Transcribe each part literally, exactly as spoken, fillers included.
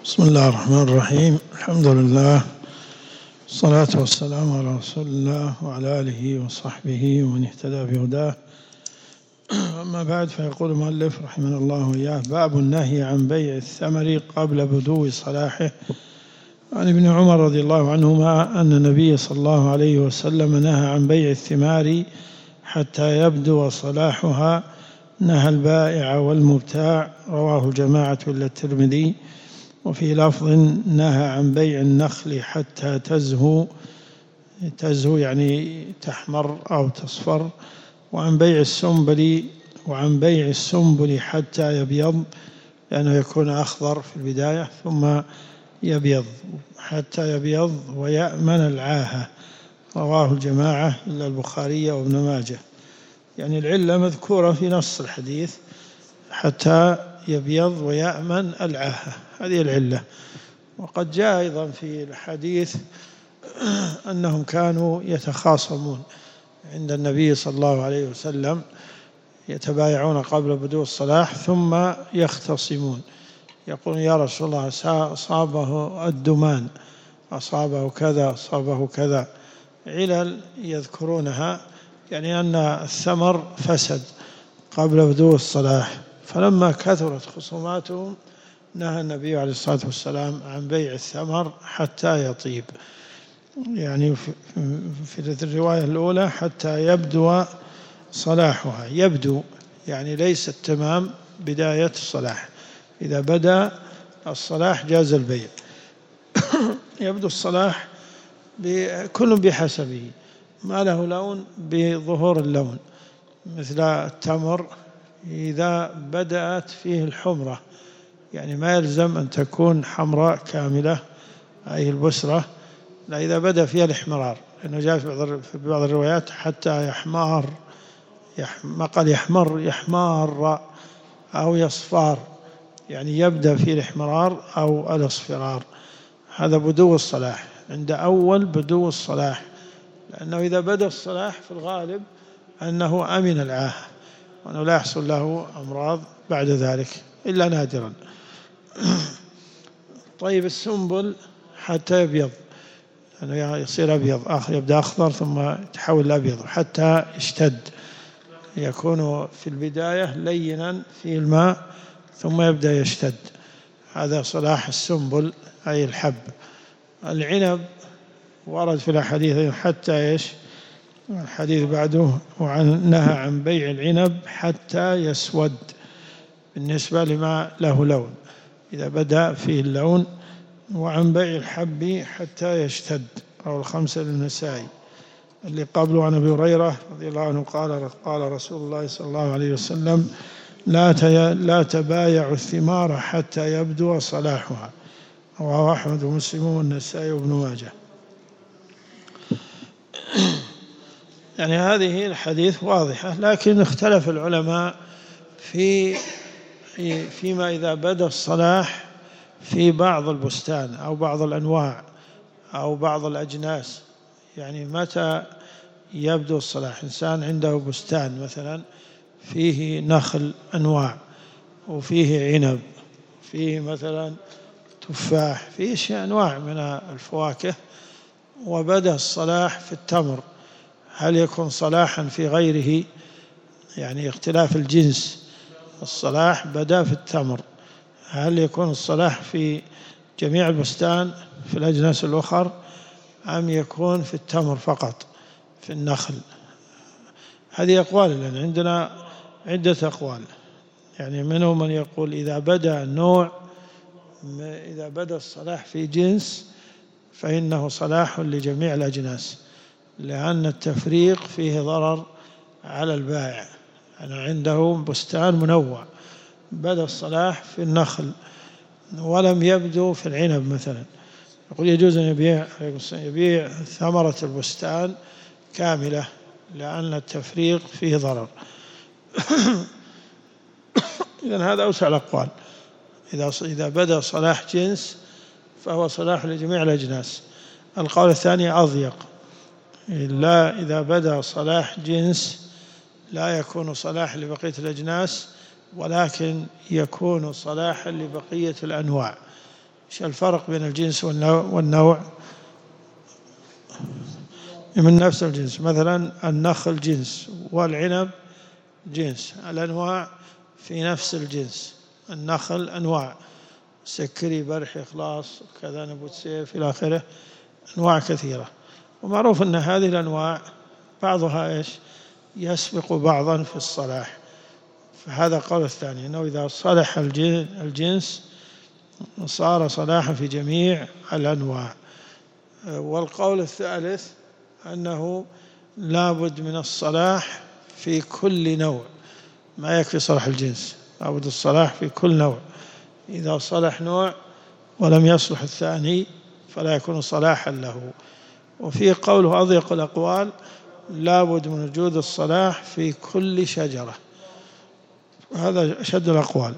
بسم الله الرحمن الرحيم. الحمد لله، الصلاة والسلام على رسول الله وعلى آله وصحبه ومن اهتدى بهداه. أما بعد، فيقول المؤلف رحمه الله وإياه: باب النهي عن بيع الثمر قبل بدو صلاحه. عن ابن عمر رضي الله عنهما أن النبي صلى الله عليه وسلم نهى عن بيع الثمار حتى يبدو صلاحها، نهى البائع والمبتاع. رواه جماعة إلا الترمذي. وفي لفظ: نهى عن بيع النخل حتى تزهو، تزهو يعني تحمر أو تصفر، وعن بيع السنبل وعن بيع السنبل حتى يبيض، لأنه يكون أخضر في البداية ثم يبيض، حتى يبيض ويأمن العاهة. رواه الجماعة إلا البخاري وابن ماجه. يعني العلة مذكورة في نص الحديث: حتى يبيض ويأمن العاهة، هذه العلة. وقد جاء أيضا في الحديث أنهم كانوا يتخاصمون عند النبي صلى الله عليه وسلم، يتبايعون قبل بدو الصلاح ثم يختصمون، يقول: يا رسول الله، أصابه الدمان، أصابه كذا، أصابه كذا، علل يذكرونها، يعني أن الثمر فسد قبل بدو الصلاح. فلما كثرت خصوماتهم نهى النبي عليه الصلاة والسلام عن بيع الثمر حتى يطيب. يعني في الرواية الأولى: حتى يبدو صلاحها. يبدو يعني ليس التمام، بداية الصلاح. إذا بدأ الصلاح جاز البيع. يبدو الصلاح كل بحسبه، ما له لون بظهور اللون، مثل التمر إذا بدأت فيه الحمرة، يعني ما يلزم أن تكون حمراء كاملة أي البسرة، لا، إذا بدأ فيها الاحمرار، لأنه جاء في بعض الروايات حتى يحمار، ما قال يحمر، يحمار أو يصفار، يعني يبدأ فيه الاحمرار أو الاصفرار. هذا بدو الصلاح، عند أول بدو الصلاح، لأنه إذا بدأ الصلاح في الغالب أنه أمن العاهة، وأنه لا يحصل له أمراض بعد ذلك إلا نادرا. طيب السنبل حتى يبيض، يعني يصير أبيض، آخر يبدأ أخضر ثم يتحول لأبيض حتى يشتد، يكون في البداية لينا في الماء ثم يبدأ يشتد. هذا صلاح السنبل أي الحب. العنب ورد في الحديث حتى إيش؟ الحديث بعده: وعن نهى عن بيع العنب حتى يسود، بالنسبة لما له لون، إذا بدأ فيه اللون. وعن بيع الحب حتى يشتد، أو الخمسة للنسائي. اللي قبله عن أبي هريرة رضي الله عنه قال: قال رسول الله صلى الله عليه وسلم: لا لا تبايعوا الثمار حتى يبدو صلاحها. رواه أحمد ومسلم والنسائي وابن ماجه. يعني هذه الحديث واضحة، لكن اختلف العلماء في فيما إذا بدا الصلاح في بعض البستان أو بعض الأنواع أو بعض الأجناس. يعني متى يبدو الصلاح؟ إنسان عنده بستان مثلا فيه نخل أنواع، وفيه عنب، فيه مثلا تفاح، فيه شيء أنواع من الفواكه، وبدأ الصلاح في التمر، هل يكون صلاحا في غيره؟ يعني اختلاف الجنس، الصلاح بدأ في التمر، هل يكون الصلاح في جميع البستان في الأجناس الأخرى، أم يكون في التمر فقط في النخل؟ هذه أقوال، لأن عندنا عدة أقوال. يعني منهم من يقول إذا بدأ النوع، إذا بدأ الصلاح في جنس فإنه صلاح لجميع الأجناس، لأن التفريق فيه ضرر على البائع. أنا عنده بستان منوع، بدأ الصلاح في النخل ولم يبدو في العنب مثلا، يقول يجوز أن يبيع يبيع ثمرة البستان كاملة، لأن التفريق فيه ضرر. إذن هذا أوسع الأقوال. إذا إذا بدأ صلاح جنس فهو صلاح لجميع الأجناس. القول الثاني أضيق: لا، إذا بدأ صلاح جنس لا يكون صلاح لبقية الأجناس، ولكن يكون صلاحا لبقية الأنواع. إيش الفرق بين الجنس والنوع؟ من نفس الجنس. مثلا النخل جنس والعنب جنس، الأنواع في نفس الجنس. النخل أنواع، سكري، برحي، إخلاص، كذا، نبوت سيف إلى آخره، أنواع كثيرة. ومعروف أن هذه الأنواع بعضها إيش يسبق بعضا في الصلاح. فهذا قول الثاني، أنه إذا صلح الجنس صار صلاحا في جميع الأنواع. والقول الثالث أنه لابد من الصلاح في كل نوع، ما يكفي صلاح الجنس، لابد الصلاح في كل نوع. إذا صلح نوع ولم يصلح الثاني فلا يكون صلاحا له. وفي قوله أضيق الأقوال لابد من وجود الصلاح في كل شجرة، هذا أشد الأقوال.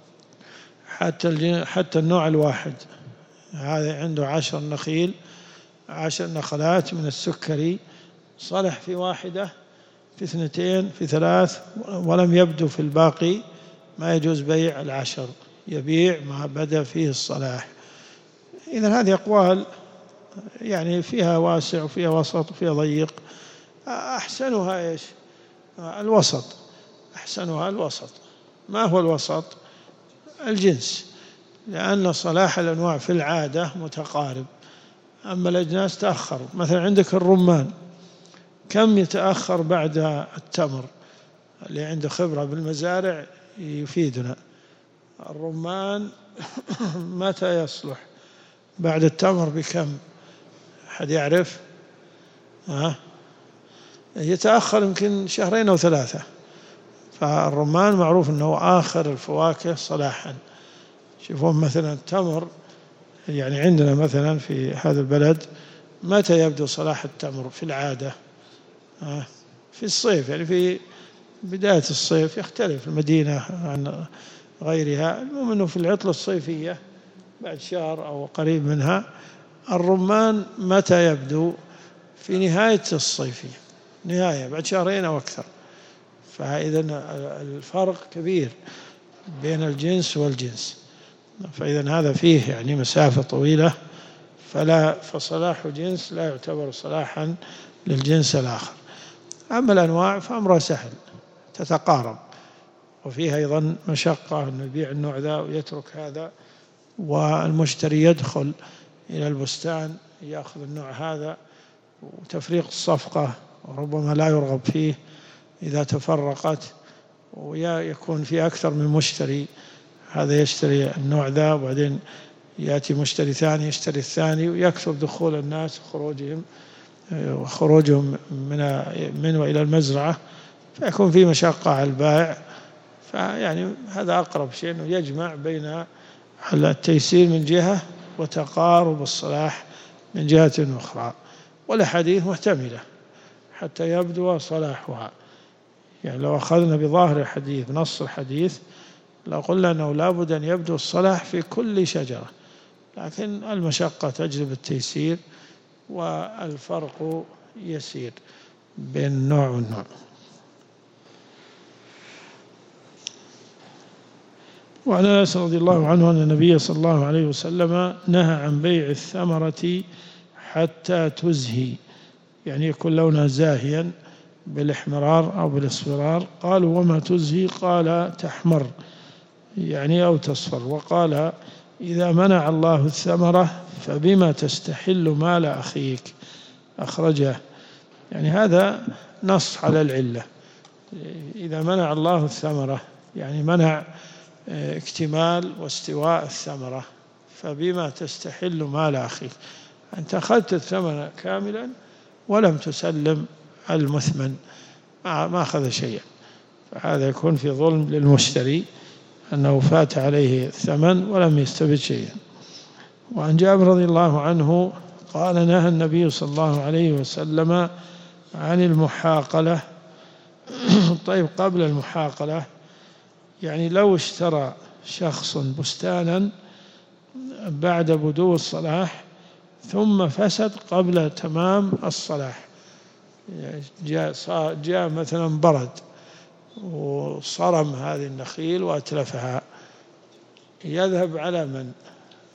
حتى حتى النوع الواحد، هذا عنده عشر نخيل، عشر نخلات من السكري، صلح في واحدة، في اثنتين، في ثلاث، ولم يبدو في الباقي، ما يجوز بيع العشر، يبيع ما بدأ فيه الصلاح. إذن هذه أقوال يعني فيها واسع وفيها وسط وفيها ضيق. أحسنها إيش؟ الوسط، أحسنها الوسط. ما هو الوسط؟ الجنس، لأن صلاح الأنواع في العادة متقارب، أما الأجناس تأخر. مثلا عندك الرمان، كم يتأخر بعد التمر؟ اللي عنده خبرة بالمزارع يفيدنا. الرمان متى يصلح؟ بعد التمر بكم؟ أحد يعرف؟ ها؟ يتأخر يمكن شهرين أو ثلاثة. فالرمان معروف أنه آخر الفواكه صلاحا. شوفون مثلا التمر، يعني عندنا مثلا في هذا البلد متى يبدو صلاح التمر في العادة؟ في الصيف، يعني في بداية الصيف، يختلف المدينة عن غيرها. المهم أنه في العطلة الصيفية بعد شهر أو قريب منها. الرمان متى يبدو؟ في نهاية الصيفية، نهاية بعد شهرين أو أكثر. فإذا الفرق كبير بين الجنس والجنس، فإذا هذا فيه يعني مسافة طويلة، فلا فصلاح جنس لا يعتبر صلاحا للجنس الآخر. أما الأنواع فأمرها سهل، تتقارب، وفيها أيضا مشقة أنه يبيع النوع ذا ويترك هذا، والمشتري يدخل إلى البستان يأخذ النوع هذا، وتفريق الصفقة وربما لا يرغب فيه إذا تفرقت، ويكون في أكثر من مشتري، هذا يشتري النوع ذا وبعدين يأتي مشتري ثاني يشتري الثاني، ويكثر دخول الناس وخروجهم وخروجهم من من وإلى المزرعة، فيكون في مشقة على البائع. فيعني هذا أقرب شيء، أنه يجمع بين التيسير من جهة وتقارب الصلاح من جهة أخرى. والأحاديث محتملة حتى يبدو صلاحها. يعني لو أخذنا بظاهر الحديث، نص الحديث، لو قلنا أنه لابد أن يبدو الصلاح في كل شجرة، لكن المشقة تجلب التيسير، والفرق يسير بين النوع والنوع. وعن أنس رضي الله عنه أن النبي صلى الله عليه وسلم نهى عن بيع الثمرة حتى تزهي، يعني يكون لونها زاهيا بالاحمرار أو بالاصفرار. قالوا وما تزهي؟ قال تحمر يعني أو تصفر. وقال إذا منع الله الثمرة فبما تستحل مال أخيك، أخرجه. يعني هذا نص على العلة. إذا منع الله الثمرة يعني منع اكتمال واستواء الثمرة، فبما تستحل مال أخيك، أنت أخذت الثمن كاملا ولم تسلم المثمن، ما أخذ شيئا، فهذا يكون في ظلم للمشتري، أنه فات عليه الثمن ولم يستفد شيئا. وعن جابر رضي الله عنه قال نهى النبي صلى الله عليه وسلم عن المحاقلة. طيب، قبل المحاقلة يعني لو اشترى شخص بستانا بعد بدو الصلاح ثم فسد قبل تمام الصلاح، جاء, جاء مثلا برد وصرم هذه النخيل وأتلفها، يذهب على من؟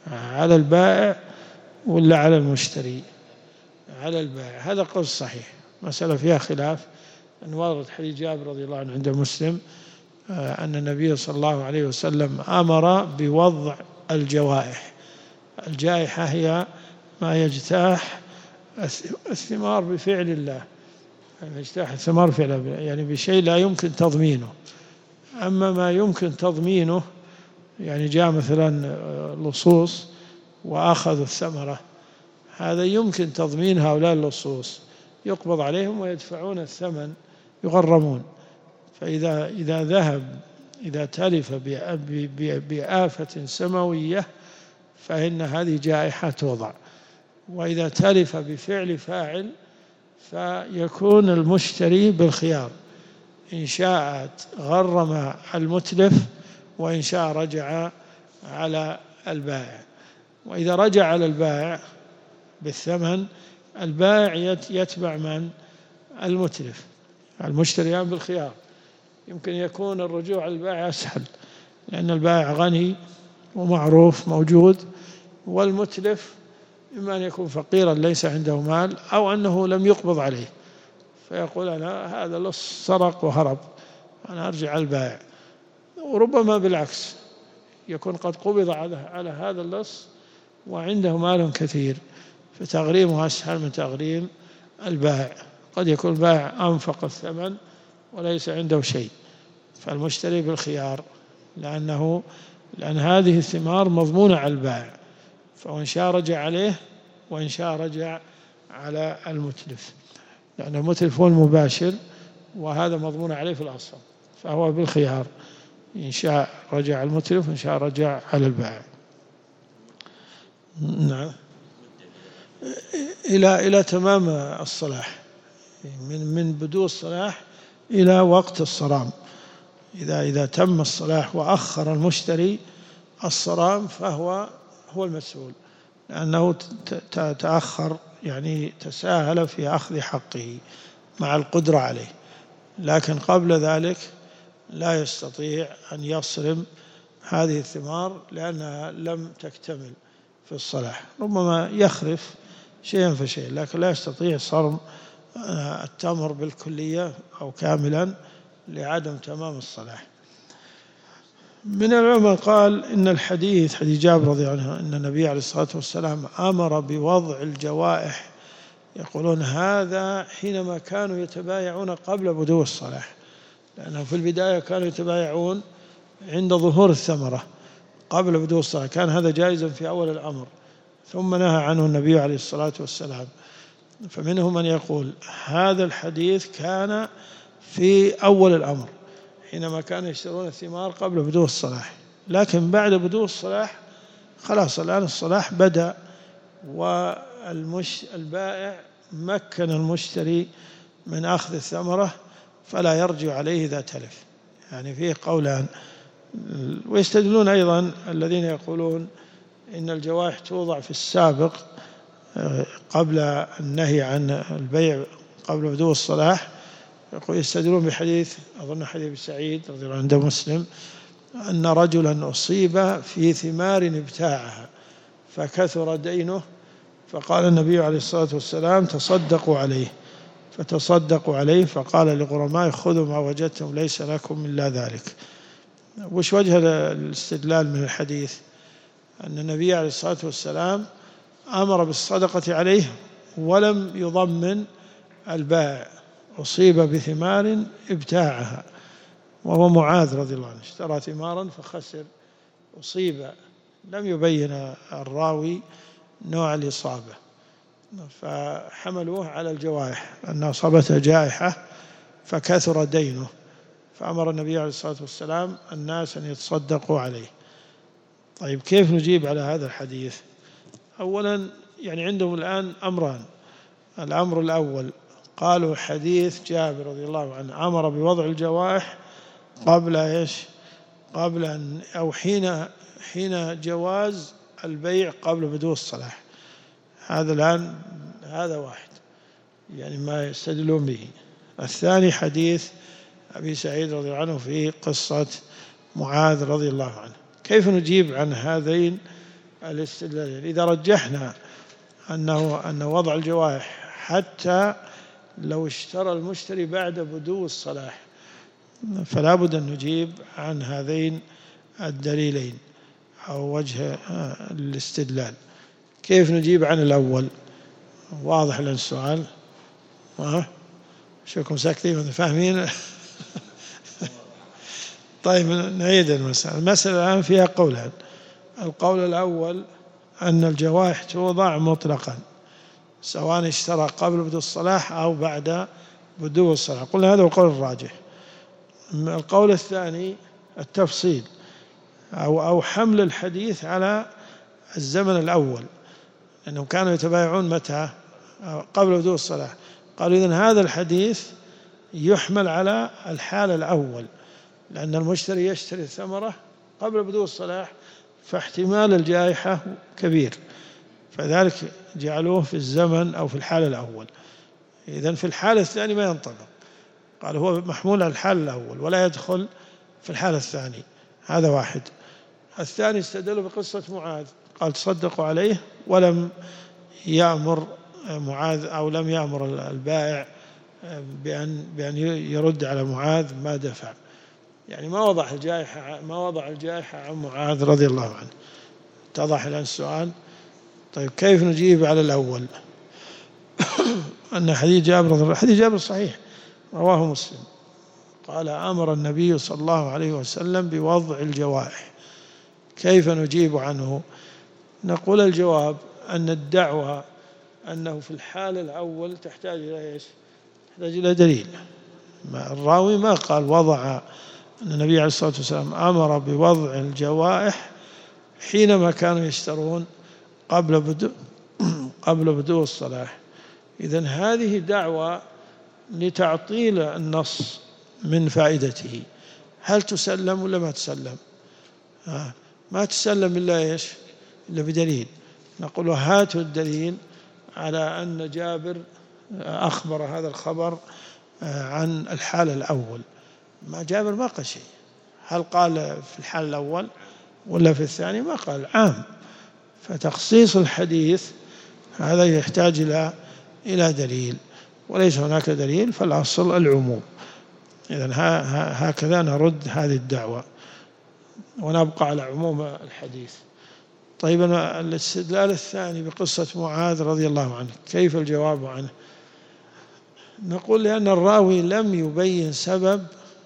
على البائع ولا على المشتري؟ على البائع. هذا قول صحيح، مسألة فيها خلاف. أن ورد حديث جابر رضي الله عنه عند مسلم أن النبي صلى الله عليه وسلم أمر بوضع الجوائح. الجائحة هي ما يجتاح الثمار بفعل الله، يعني يجتاح الثمار بفعل الله، يعني بشيء لا يمكن تضمينه. أما ما يمكن تضمينه، يعني جاء مثلا لصوص وأخذوا الثمرة، هذا يمكن تضمين هؤلاء اللصوص، يقبض عليهم ويدفعون الثمن، يغرمون. فإذا إذا ذهب إذا تلف بآفة سماوية فإن هذه جائحة توضع. وإذا تلف بفعل فاعل فيكون المشتري بالخيار، إن شاء غرم المتلف وإن شاء رجع على البائع. وإذا رجع على البائع بالثمن، البائع يتبع من؟ المتلف. المشتريان بالخيار. يمكن يكون الرجوع على البائع أسهل، لأن البائع غني ومعروف موجود، والمتلف إما أن يكون فقيرا ليس عنده مال، أو أنه لم يقبض عليه فيقول أنا هذا لص سرق وهرب، أنا أرجع على البائع. وربما بالعكس، يكون قد قبض على هذا اللص وعنده مال كثير، فتغريمه أسهل من تغريم البائع. قد يكون البائع أنفق الثمن وليس عنده شيء، فالمشتري بالخيار، لأنه لأن هذه الثمار مضمونة على البائع، فإن شاء رجع عليه وإن شاء رجع على المتلف، لأن المتلف هو المباشر وهذا مضمون عليه في الأصل، فهو بالخيار، إن شاء رجع المتلف وإن شاء رجع على البائع. نعم. إلى إلى تمام الصلاح، من من بدو الصلاح إلى وقت الصرام. إذا إذا تم الصلاح وأخر المشتري الصرام فهو هو المسؤول، لأنه تأخر، يعني تساهل في أخذ حقه مع القدرة عليه. لكن قبل ذلك لا يستطيع أن يصرم هذه الثمار لأنها لم تكتمل في الصلاح. ربما يخرف شيئا فشيئا، لكن لا يستطيع صرم التمر بالكلية أو كاملا لعدم تمام الصلاح. من العلماء قال إن الحديث حديث جابر رضي الله عنه أن النبي عليه الصلاة والسلام أمر بوضع الجوائح، يقولون هذا حينما كانوا يتبايعون قبل بدو الصلاح، لأنه في البداية كانوا يتبايعون عند ظهور الثمرة قبل بدو الصلاح، كان هذا جائزا في أول الأمر، ثم نهى عنه النبي عليه الصلاة والسلام. فمنهم من يقول هذا الحديث كان في أول الأمر حينما كانوا يشترون الثمار قبل بدو الصلاح، لكن بعد بدو الصلاح خلاص الآن الصلاح بدأ، والبائع مكن المشتري من أخذ الثمرة فلا يرجع عليه إذا تلف. يعني فيه قولان. ويستدلون أيضا الذين يقولون إن الجوائح توضع في السابق قبل النهي عن البيع قبل بدو الصلاح، يستدلون بحديث أظن حديث سعيد رضي الله عنه عند مسلم أن رجلا أصيب في ثمار ابتاعها فكثر دينه، فقال النبي عليه الصلاة والسلام تصدقوا عليه، فتصدقوا عليه، فقال لغرمائه خذوا ما وجدتم ليس لكم إلا ذلك. وش وجه الاستدلال من الحديث؟ أن النبي عليه الصلاة والسلام أمر بالصدقة عليه ولم يضمن البائع، أصيب بثمار ابتاعها، وهو معاذ رضي الله عنه اشترى ثمارا فخسر، أصيب، لم يبين الراوي نوع الإصابة، فحملوه على الجوائح أن أصابته جائحة فكثر دينه، فأمر النبي عليه الصلاة والسلام الناس أن يتصدقوا عليه. طيب كيف نجيب على هذا الحديث؟ أولا يعني عندهم الآن أمران. الأمر الأول قالوا حديث جابر رضي الله عنه أمر بوضع الجوائح قبل إيش؟ قبل أن أو حين حين جواز البيع قبل بدو الصلاح. هذا الآن هذا واحد يعني ما يستدلون به. الثاني حديث أبي سعيد رضي الله عنه في قصة معاذ رضي الله عنه. كيف نجيب عن هذين الاستدلال. إذا رجحنا أنه أن وضع الجوارح حتى لو اشترى المشتري بعد بدو الصلاح، فلا بد أن نجيب عن هذين الدليلين أو وجه الاستدلال. كيف نجيب عن الأول؟ واضح لنا السؤال؟ شوكم ساكتين فاهمين؟ طيب نعيد المسألة. المسألة الآن فيها قولان. القول الأول أن الجوارح توضع مطلقا سواء اشترى قبل بدو الصلاح أو بعد بدو الصلاح، قلنا هذا هو القول الراجح. القول الثاني التفصيل أو أو حمل الحديث على الزمن الأول، لأنهم كانوا يتبايعون متى؟ قبل بدو الصلاح. قالوا إذن هذا الحديث يحمل على الحال الأول، لأن المشتري يشتري الثمرة قبل بدو الصلاح فاحتمال الجائحة كبير، فذلك جعلوه في الزمن أو في الحال الأول. إذن في الحال الثاني ما ينطبق، قال هو محمول على الحال الأول ولا يدخل في الحال الثاني. هذا واحد. الثاني استدلوا بقصة معاذ، قال تصدقوا عليه ولم يأمر معاذ أو لم يأمر البائع بأن بأن يرد على معاذ ما دفع، يعني ما وضع الجائحة ما وضع الجائحة عن معاذ رضي الله عنه. اتضح الآن السؤال؟ طيب كيف نجيب على الأول؟ أن حديث جابر حديث جابر صحيح رواه مسلم، قال أمر النبي صلى الله عليه وسلم بوضع الجوارح. كيف نجيب عنه؟ نقول الجواب أن الدعوة أنه في الحال الأول تحتاج إلى إيش؟ تحتاج إلى دليل. الراوي ما قال وضع، أن النبي عليه الصلاة والسلام أمر بوضع الجوائح حينما كانوا يشترون قبل بدو قبل بدو الصلاح. إذن هذه دعوة لتعطيل النص من فائدته. هل تسلم ولا ما تسلم؟ آه. ما تسلم إلا إيش؟ إلا بدليل. نقول هاتوا الدليل على أن جابر أخبر هذا الخبر عن الحال الأول. ما جابر ما قال شيء، هل قال في الحال الأول ولا في الثاني؟ ما قال، عام. فتخصيص الحديث هذا يحتاج إلى إلى دليل، وليس هناك دليل فالأصل العموم. إذن هكذا نرد هذه الدعوة ونبقى على عموم الحديث. طيب الاستدلال الثاني بقصة معاذ رضي الله عنه، كيف الجواب عنه؟ نقول لأن الراوي لم يبين سبب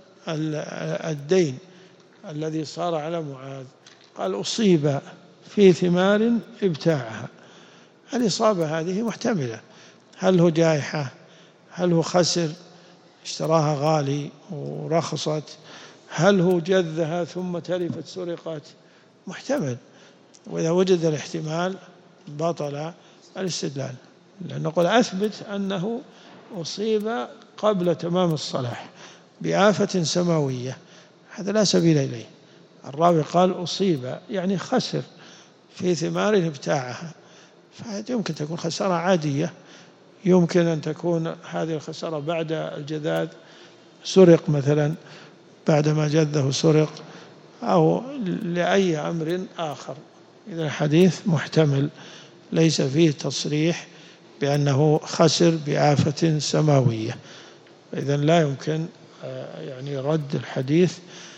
الدين الذي صار على معاذ. قال أصيب في ثمار ابتاعها. الإصابة هذه محتملة، هل هو جائحة؟ هل هو خسر اشتراها غالي ورخصت؟ هل هو جذها ثم تلفت سرقت؟ محتمل. وإذا وجد الاحتمال بطل الاستدلال، لأن نقول أثبت أنه أصيب قبل تمام الصلاح بآفة سماوية، هذا لا سبيل إليه. الراوي قال أصيب يعني خسر في ثمار ابتاعها، فهذه يمكن تكون خسارة عادية، يمكن أن تكون هذه الخسارة بعد الجذاذ، سرق مثلا بعدما جذه سرق، أو لأي أمر آخر. إذا الحديث محتمل ليس فيه تصريح بأنه خسر بآفة سماوية، إذن لا يمكن يعني رد الحديث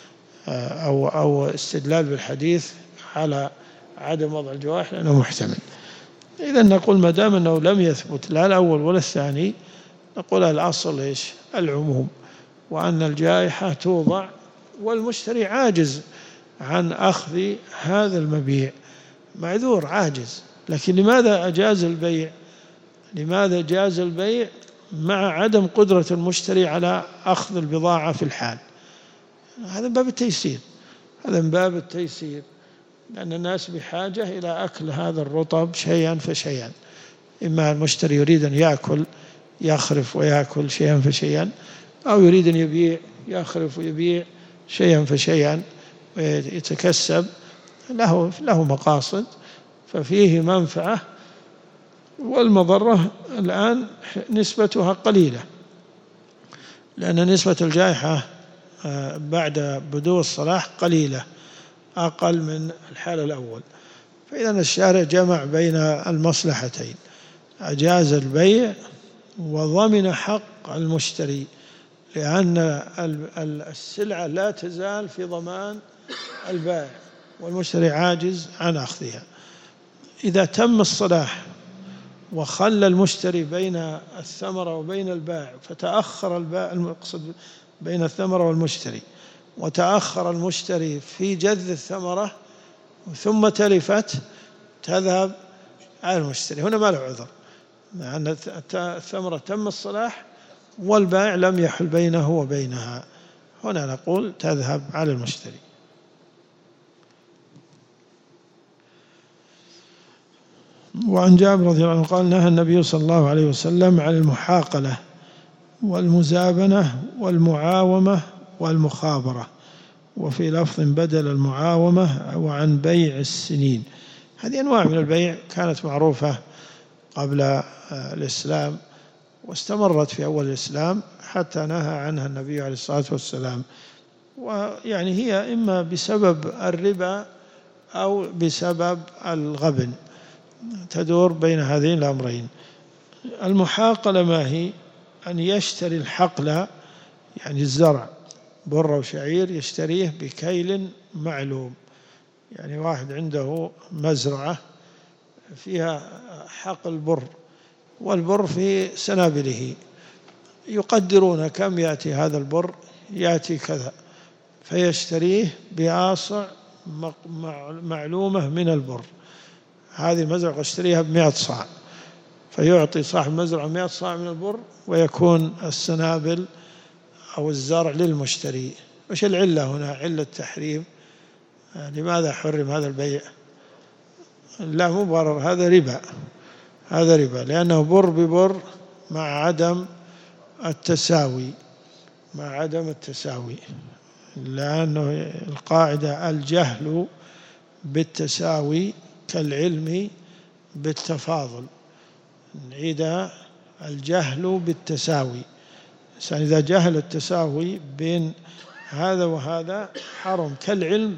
أو أو استدلال بالحديث على عدم وضع الجوارح لأنه محتمل. إذن نقول ما دام أنه لم يثبت لا الأول ولا الثاني، نقول الأصل إيش؟ العموم، وأن الجائحة توضع والمشتري عاجز عن أخذ هذا المبيع، معذور عاجز. لكن لماذا أجاز البيع؟ لماذا جاز البيع مع عدم قدرة المشتري على أخذ البضاعة في الحال؟ هذا من باب التيسير، هذا من باب التيسير، لأن الناس بحاجة إلى أكل هذا الرطب شيئا فشيئا. إما المشتري يريد أن يأكل يخرف ويأكل شيئا فشيئا، أو يريد أن يبيع يخرف ويبيع شيئا فشيئا ويتكسب، له له مقاصد، ففيه منفعة. والمضرة الآن نسبتها قليلة، لأن نسبة الجائحة بعد بدو الصلاح قليلة، أقل من الحال الأول، فإذا الشارع جمع بين المصلحتين، أجاز البيع وضمن حق المشتري، لأن السلعة لا تزال في ضمان البائع والمشتري عاجز عن أخذها. إذا تم الصلاح وخلى المشتري بين الثمرة وبين البائع، فتأخر البائع، المقصد بين الثمرة والمشتري، وتأخر المشتري في جذ الثمرة ثم تلفت، تذهب على المشتري، هنا ما له عذر، لأن الثمرة تم الصلاح والبائع لم يحل بينه وبينها، هنا نقول تذهب على المشتري. وعن جابر رضي الله عنه قال: نهى النبي صلى الله عليه وسلم عن المحاقلة والمزابنة والمعاومة والمخابرة، وفي لفظ بدل المعاومة، وعن بيع السنين. هذه أنواع من البيع كانت معروفة قبل الإسلام واستمرت في أول الإسلام حتى نهى عنها النبي عليه الصلاة والسلام، ويعني هي إما بسبب الربا أو بسبب الغبن، تدور بين هذين الأمرين. المحاقلة ما هي؟ أن يشتري الحقل، يعني الزرع، بر وشعير، يشتريه بكيل معلوم، يعني واحد عنده مزرعة فيها حقل بر، والبر في سنابله، يقدرون كم يأتي هذا البر، يأتي كذا، فيشتريه بآصع معلومة من البر. هذه المزرعة اشتريها بمئة صاع، فيعطي صاحب المزرعة مئة صاع من البر، ويكون السنابل أو الزرع للمشتري. وش العلة هنا؟ علة تحريم. لماذا حرم هذا البيع؟ لا مبرر، هذا ربا، هذا ربا، لأنه بر ببر مع عدم التساوي، مع عدم التساوي، لأنه القاعدة الجهل بالتساوي كالعلم بالتفاضل. نعيدها: الجهل بالتساوي، إذا جهل التساوي بين هذا وهذا حرم، كالعلم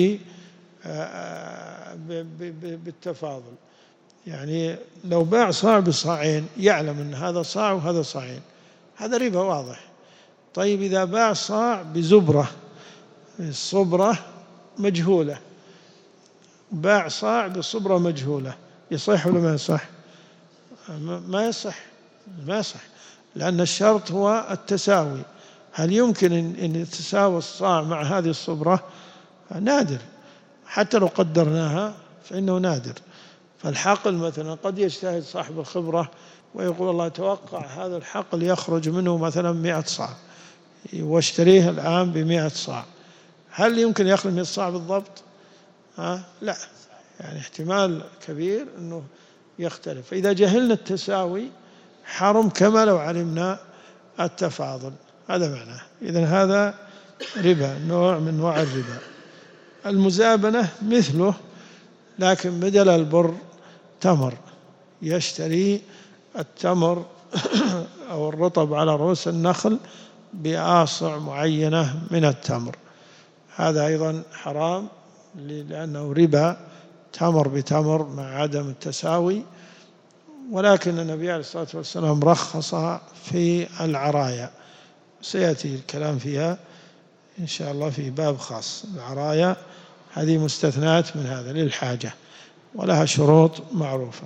بالتفاضل. يعني لو باع صاع بصاعين يعلم أن هذا صاع وهذا صاعين، هذا ربا واضح. طيب إذا باع صاع بزبرة، الصبرة مجهولة، باع صاع بصبرة مجهولة، يصح ولا ما يصح؟ ما يصح، ما يصح، لأن الشرط هو التساوي. هل يمكن أن يتساوى الصاع مع هذه الصبرة؟ نادر، حتى لو قدرناها فإنه نادر. فالحقل مثلا قد يجتهد صاحب الخبرة ويقول: الله أتوقع هذا الحقل يخرج منه مثلا مئة صاع، واشتريه الآن بمئة صاع، هل يمكن يخرج مئة صاع بالضبط؟ ها؟ لا، يعني احتمال كبير أنه يختلف. فإذا جهلنا التساوي حرم كما لو علمنا التفاضل، هذا معناه. إذن هذا ربا، نوع من أنواع الربا. المزابنة مثله، لكن بدل البر تمر، يشتري التمر أو الرطب على رؤوس النخل بآصع معينة من التمر، هذا أيضا حرام لأنه ربا، تمر بتمر مع عدم التساوي. ولكن النبي عليه الصلاة والسلام رخص في العرايا، سيأتي الكلام فيها إن شاء الله في باب خاص. العرايا هذه مستثنات من هذا للحاجة، ولها شروط معروفة.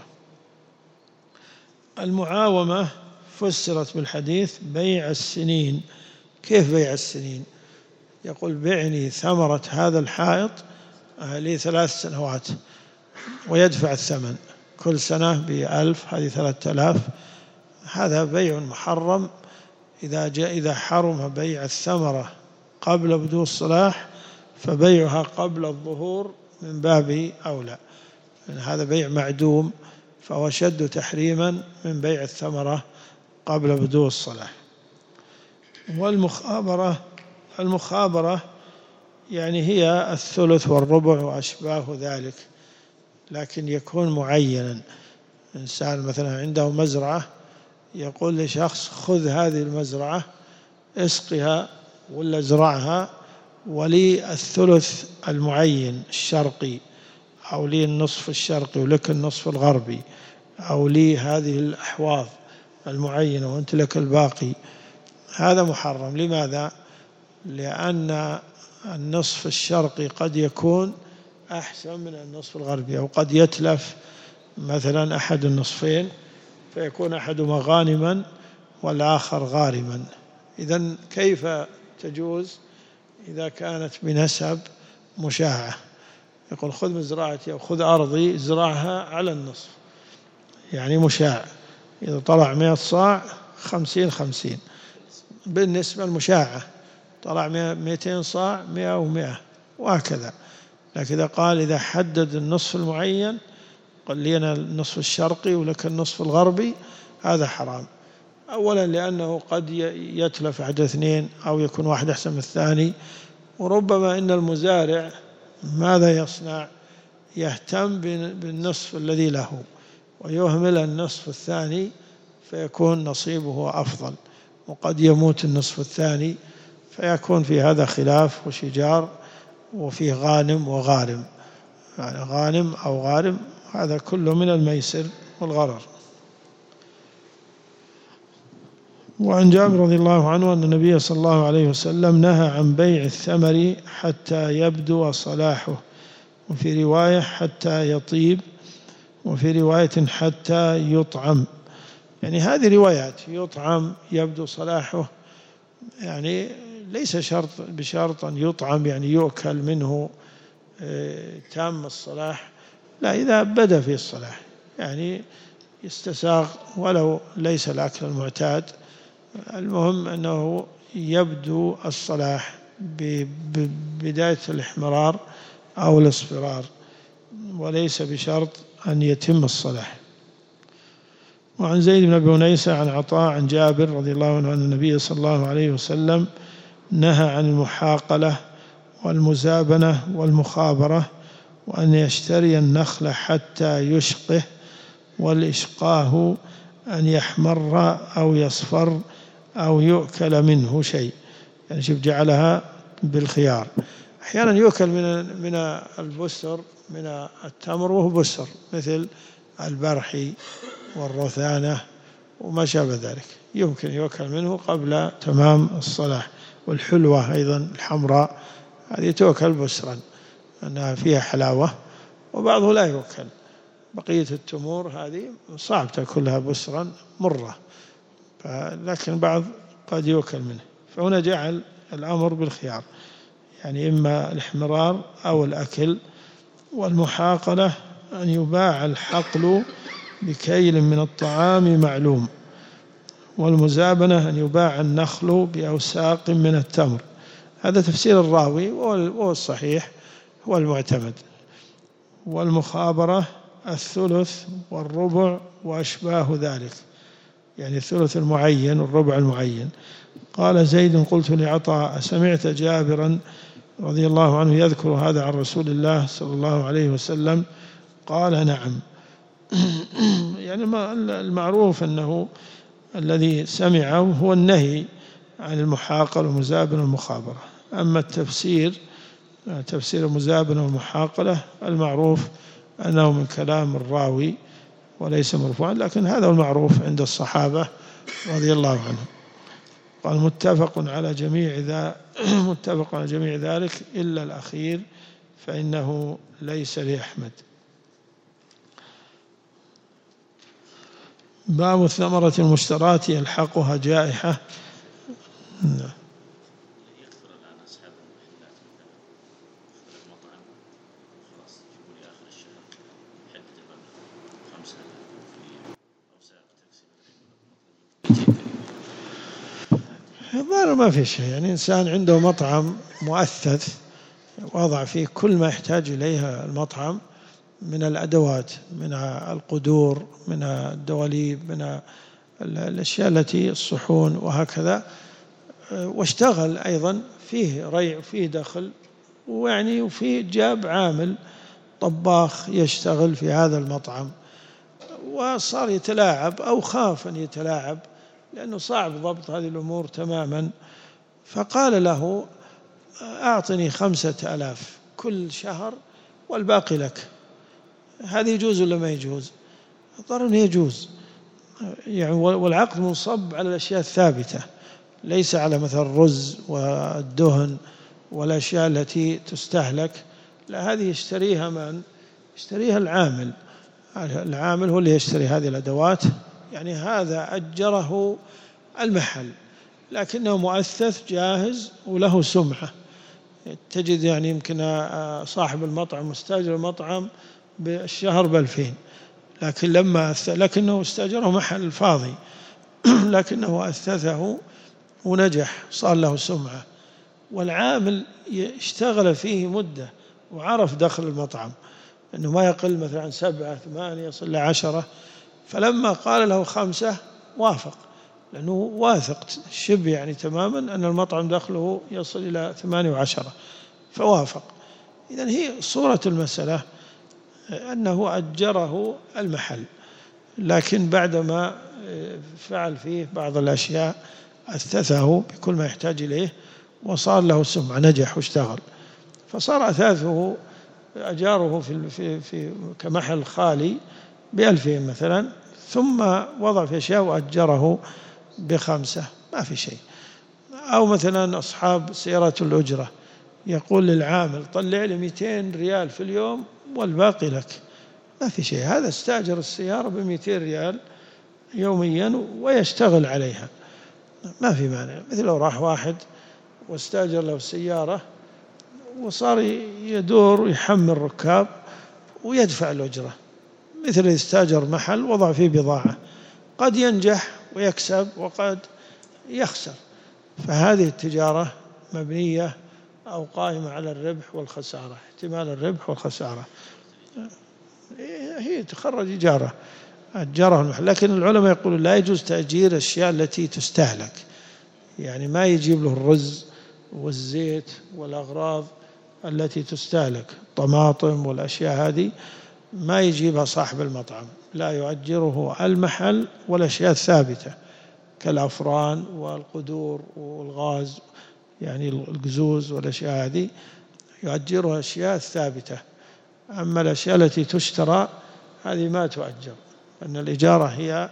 المعاومة فسرت بالحديث بيع السنين. كيف بيع السنين؟ يقول: بعني ثمرة هذا الحائط لي ثلاث سنوات، ويدفع الثمن كل سنة بألف، هذه ثلاثة آلاف. هذا بيع محرم. إذا جاء إذا حرم بيع الثمرة قبل بدو الصلاح، فبيعها قبل الظهور من باب أولى، يعني هذا بيع معدوم، فهو شد تحريما من بيع الثمرة قبل بدو الصلاح. والمخابرة، المخابرة يعني هي الثلث والربع وأشباه ذلك، لكن يكون معينا. إنسان مثلا عنده مزرعة، يقول لشخص: خذ هذه المزرعة اسقها ولا ازرعها، ولي الثلث المعين الشرقي أو لي النصف الشرقي ولك النصف الغربي، أو لي هذه الأحواض المعينة وأنت لك الباقي، هذا محرم. لماذا؟ لأن النصف الشرقي قد يكون أحسن من النصف الغربي، أو قد يتلف مثلا أحد النصفين فيكون أحدهما غانما والآخر غارما. إذن كيف تجوز إذا كانت بنسب مشاعة؟ يقول خذ مزرعتي أو خذ أرضي ازرعها على النصف، يعني مشاع، إذا طلع مئة صاع خمسين خمسين بالنسبة المشاعة، طلع مئتين صاع مئة ومئة وهكذا. لكن إذا قال إذا حدد النصف المعين قال لي أنا النصف الشرقي ولك النصف الغربي، هذا حرام. أولا لأنه قد يتلف أحد اثنين أو يكون واحد أحسن من الثاني، وربما إن المزارع ماذا يصنع؟ يهتم بالنصف الذي له ويهمل النصف الثاني فيكون نصيبه أفضل، وقد يموت النصف الثاني فيكون في هذا خلاف وشجار، وفيه غانم وغارم، يعني غانم أو غارم، هذا كله من الميسر والغرر. وعن جابر رضي الله عنه أن النبي صلى الله عليه وسلم نهى عن بيع الثمر حتى يبدو صلاحه، وفي رواية حتى يطيب، وفي رواية حتى يطعم. يعني هذه روايات، يطعم يبدو صلاحه، يعني ليس شرط بشرط أن يطعم يعني يؤكل منه تام الصلاح، لا، إذا بدأ في الصلاح يعني يستساغ ولو ليس الأكل المعتاد، المهم أنه يبدو الصلاح ببداية الاحمرار أو الاصفرار، وليس بشرط أن يتم الصلاح. وعن زيد بن أبي أنيسة عن عطاء عن جابر رضي الله عنه أن النبي صلى الله عليه وسلم نهى عن المحاقلة والمزابنة والمخابرة، وأن يشتري النخل حتى يشقه، والإشقاه أن يحمر أو يصفر أو يؤكل منه شيء، يعني شوف جعلها بالخيار. أحيانا يؤكل من من البسر، من التمر وهو بسر، مثل البرحي والرثانة وما شابه ذلك، يمكن يؤكل منه قبل تمام الصلاة. والحلوة أيضا الحمراء هذه تؤكل بسرا أنها فيها حلاوة، وبعضه لا يؤكل. بقية التمور هذه صعب تأكلها بسرا مرة، لكن بعض قد يؤكل منه. فهنا جعل الأمر بالخيار، يعني إما الاحمرار أو الأكل. والمحاقلة أن يباع الحقل بكيل من الطعام معلوم، والمزابنة أن يباع النخل بأوساق من التمر. هذا تفسير الراوي وهو الصحيح، هو المعتمد. والمخابرة الثلث والربع وأشباه ذلك، يعني الثلث المعين والربع المعين. قال زيد قلت لعطاء سمعت جابرا رضي الله عنه يذكر هذا عن رسول الله صلى الله عليه وسلم؟ قال نعم. يعني المعروف أنه الذي سمعه هو النهي عن المحاقلة والمزابنة والمخابرة. أما التفسير تفسير المزابنة والمحاقلة المعروف أنه من كلام الراوي وليس مرفوعا، لكن هذا المعروف عند الصحابة رضي الله عنهم. قال متفق على جميع ذا متفق على جميع ذلك إلا الأخير فإنه ليس لأحمد. باب الثمرة المشتراة يلحقها جائحة. الظاهر ما في شيء، يعني إنسان عنده مطعم مؤثث وضع فيه كل ما يحتاج إليها المطعم من الأدوات، من القدور، من الدواليب، من الأشياء التي الصحون وهكذا، واشتغل أيضا فيه ريع فيه دخل، ويعني وفيه جاب عامل طباخ يشتغل في هذا المطعم، وصار يتلاعب أو خاف أن يتلاعب لأنه صعب ضبط هذه الأمور تماما، فقال له أعطني خمسة ألاف كل شهر والباقي لك، هذا يجوز ولا ما يجوز؟ الظاهر أنه يجوز، يعني والعقد منصب على الأشياء الثابتة، ليس على مثل الرز والدهن والأشياء التي تستهلك، لا، هذه يشتريها من؟ يشتريها العامل. العامل هو اللي يشتري هذه الأدوات، يعني هذا أجره المحل لكنه مؤثث جاهز وله سمعة. تجد يعني يمكن صاحب المطعم مستأجر المطعم بالشهر بألفين، لكن لما لكنه استأجره محل فاضي لكنه أثثه ونجح، صار له سمعة. والعامل اشتغل فيه مدة وعرف دخل المطعم أنه ما يقل مثلا عن سبعة ثمانية يصل إلى عشرة، فلما قال له خمسة وافق، لأنه واثق شبه يعني تماما أن المطعم دخله يصل إلى ثمانية وعشرة، فوافق. إذن هي صورة المسألة أنه أجره المحل، لكن بعدما فعل فيه بعض الأشياء أثثه بكل ما يحتاج إليه وصار له سمعة، نجح واشتغل، فصار أثاثه أجاره في, في, في كمحل خالي بألفين مثلا، ثم وضع في أشياء وأجره بخمسة، ما في شيء. أو مثلا أصحاب سيارات الأجرة يقول للعامل طلع لي مئتين ريال في اليوم والباقي لك، ما في شيء، هذا استأجر السيارة بمئتين ريال يوميا ويشتغل عليها، ما في مانع. مثل لو راح واحد واستأجر له سيارة وصار يدور ويحمل ركاب ويدفع الأجرة، مثل يستأجر محل وضع فيه بضاعة، قد ينجح ويكسب وقد يخسر، فهذه التجارة مبنية أو قائمة على الربح والخسارة، احتمال الربح والخسارة، هي تخرج إجارة أجرها المحل. لكن العلماء يقولون لا يجوز تأجير الأشياء التي تستهلك، يعني ما يجيب له الرز والزيت والأغراض التي تستهلك، الطماطم والأشياء هذه ما يجيبها صاحب المطعم، لا يؤجره المحل والأشياء الثابتة كالأفران والقدور والغاز، يعني القزوز والأشياء هذه يؤجرها الأشياء الثابتة. أما الأشياء التي تشترى هذه ما تؤجر، أن الإجارة هي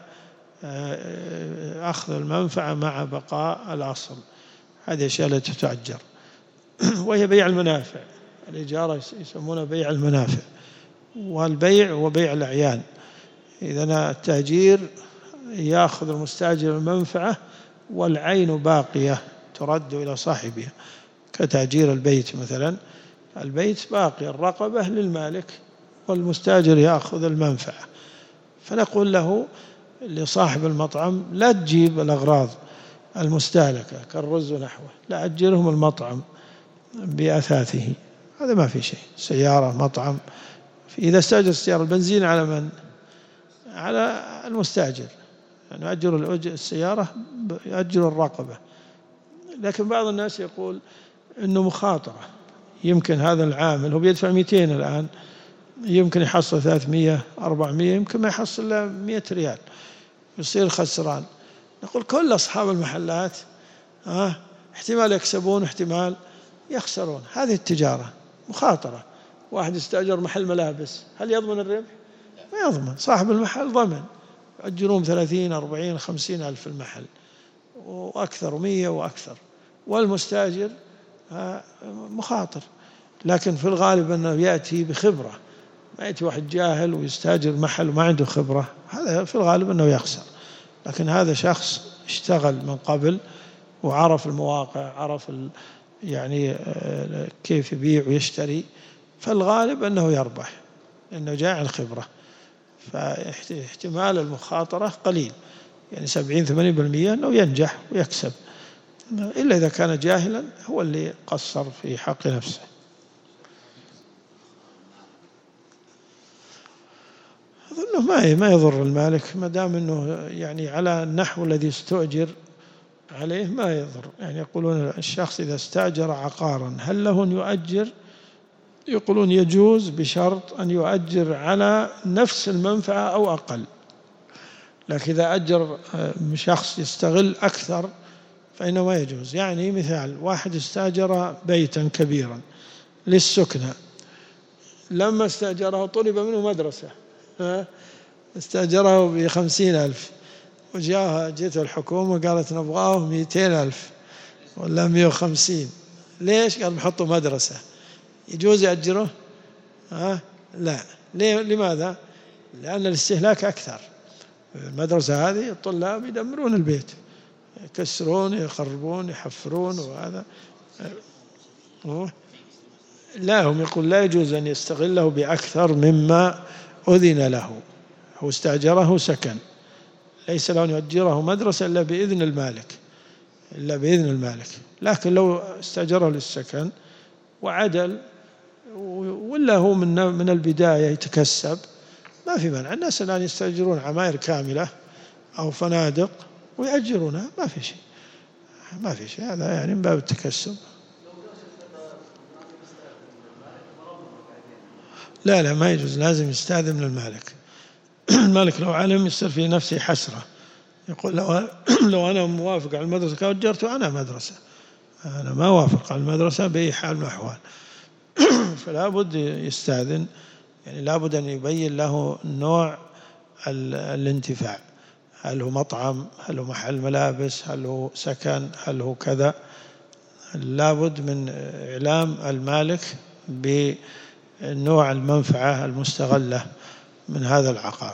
أخذ المنفعة مع بقاء الأصل، هذه الأشياء التي تؤجر. وهي بيع المنافع، الإجارة يسمونها بيع المنافع، والبيع وبيع الأعيان. إذن التأجير يأخذ المستأجر المنفعة والعين باقية ترد إلى صاحبها، كتأجير البيت مثلا، البيت باقي، الرقبة للمالك والمستأجر يأخذ المنفعة. فنقول له لصاحب المطعم لا تجيب الأغراض المستهلكة كالرز ونحوه، لا أجرهم المطعم بأثاثه، هذا ما في شيء. سيارة مطعم، إذا استأجر السيارة البنزين على من؟ على المستأجر، يعني يأجر السيارة يأجر الرقبة. لكن بعض الناس يقول إنه مخاطرة، يمكن هذا العامل هو بيدفع مئتين الآن، يمكن يحصل ثلاثمئة أربعمئة، يمكن ما يحصل إلا مئة ريال، يصير خسران. نقول كل أصحاب المحلات آه احتمال يكسبون واحتمال يخسرون، هذه التجارة مخاطرة. واحد يستأجر محل ملابس، هل يضمن الربح؟ ما يضمن. صاحب المحل ضمن، يأجرون ثلاثين أربعين خمسين ألف المحل وأكثر، مية وأكثر، والمستأجر مخاطر. لكن في الغالب أنه يأتي بخبرة، ما يأتي واحد جاهل ويستأجر محل وما عنده خبرة، هذا في الغالب أنه يخسر. لكن هذا شخص اشتغل من قبل وعرف المواقع، عرف يعني كيف يبيع ويشتري، فالغالب أنه يربح، لأنه جاء عن خبرة. فاحتمال المخاطرة قليل، يعني سبعين ثمانين بالمئة أنه ينجح ويكسب، إلا إذا كان جاهلا هو اللي قصر في حق نفسه. أظنه ما ما يضر المالك ما دام أنه يعني على النحو الذي استؤجر عليه، ما يضر. يعني يقولون الشخص إذا استأجر عقارا هل له أن يؤجر؟ يقولون يجوز بشرط أن يؤجر على نفس المنفعة أو أقل. لكن إذا أجر شخص يستغل أكثر فإنه ما يجوز. يعني مثال، واحد استأجر بيتا كبيرا للسكنة، لما استأجره طلب منه مدرسة، استأجره بخمسين ألف، وجاء جيته الحكومة قالت نبغاه مئتين ألف ولا مئة وخمسين. ليش؟ قال بحطوا مدرسة. يجوز يأجره؟ ها؟ لا. ليه؟ لماذا؟ لأن الاستهلاك أكثر. المدرسة هذه الطلاب يدمرون البيت، يكسرون يخربون يحفرون، وهذا لا، هم يقول لا يجوز أن يستغله بأكثر مما أذن له. هو استأجره سكن، ليس له أن يؤجره مدرسة إلا بإذن المالك، إلا بإذن المالك. لكن لو استأجره للسكن وعدل ولا هو من من البداية يتكسب، ما في مانع. الناس الآن يستأجرون عماير كاملة أو فنادق ويأجرونها، ما في شيء، ما في شيء، هذا يعني من باب التكسب. لا لا، ما يجوز، لازم يستأذن من المالك. المالك لو علم يصير في نفسه حسرة، يقول لو لو أنا موافق على المدرسة كأجرت أنا مدرسة، أنا ما وافق على المدرسة بأي حال من الأحوال. فلا بد يستأذن، يعني لا بد أن يبين له نوع الانتفاع، هل هو مطعم، هل هو محل ملابس، هل هو سكن، هل هو كذا. لا بد من إعلام المالك بنوع المنفعة المستغلة من هذا العقار.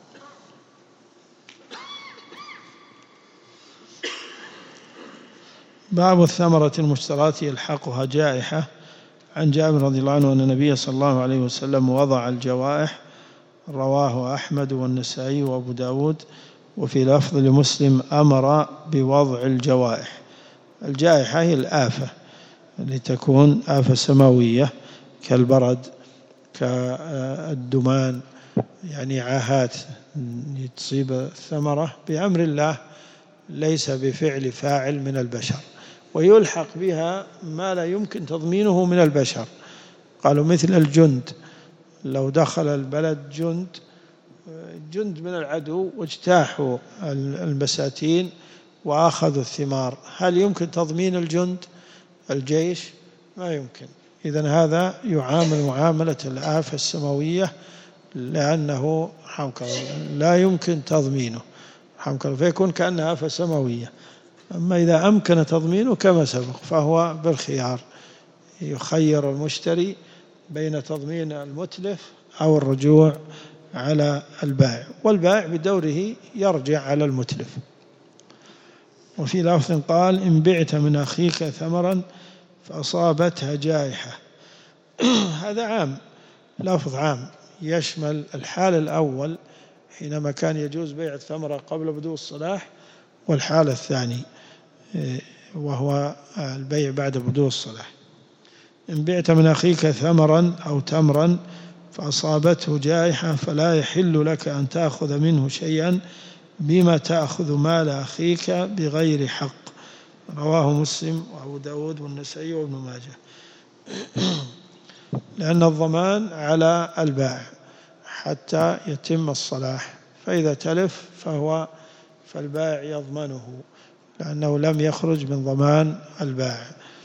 باب الثمرة المشتراة يلحقها جائحة. عن جابر رضي الله عنه أن النبي صلى الله عليه وسلم وضع الجوائح، رواه أحمد والنسائي وأبو داود، وفي لفظ لمسلم أمر بوضع الجوائح. الجائحة هي الآفة اللي تكون آفة سماوية كالبرد كالدمان، يعني عاهات تصيب الثمرة بأمر الله ليس بفعل فاعل من البشر، ويلحق بها ما لا يمكن تضمينه من البشر. قالوا مثل الجند، لو دخل البلد جند جند من العدو واجتاحوا البساتين وأخذوا الثمار، هل يمكن تضمين الجند الجيش؟ ما يمكن. إذن هذا يعامل معاملة الآفة السماوية، لأنه لا يمكن تضمينه، فيكون كأنها آفة سماوية. أما إذا أمكن تضمينه كما سبق فهو بالخيار، يخير المشتري بين تضمين المتلف أو الرجوع على البائع، والبائع بدوره يرجع على المتلف. وفي لفظ قال إن بعت من أخيك ثمرا فأصابتها جائحة. هذا عام، لفظ عام يشمل الحال الأول حينما كان يجوز بيع الثمرة قبل بدو الصلاح، والحال الثاني وهو البيع بعد بدو الصلاح. إن بعت من أخيك ثمرا أو تمرا فأصابته جائحة فلا يحل لك أن تأخذ منه شيئا بما تأخذ مال أخيك بغير حق. رواه مسلم وأبو داود والنسائي وابن ماجه. لأن الضمان على البائع حتى يتم الصلاح، فإذا تلف فهو فالبائع يضمنه لأنه لم يخرج من ضمان البائع.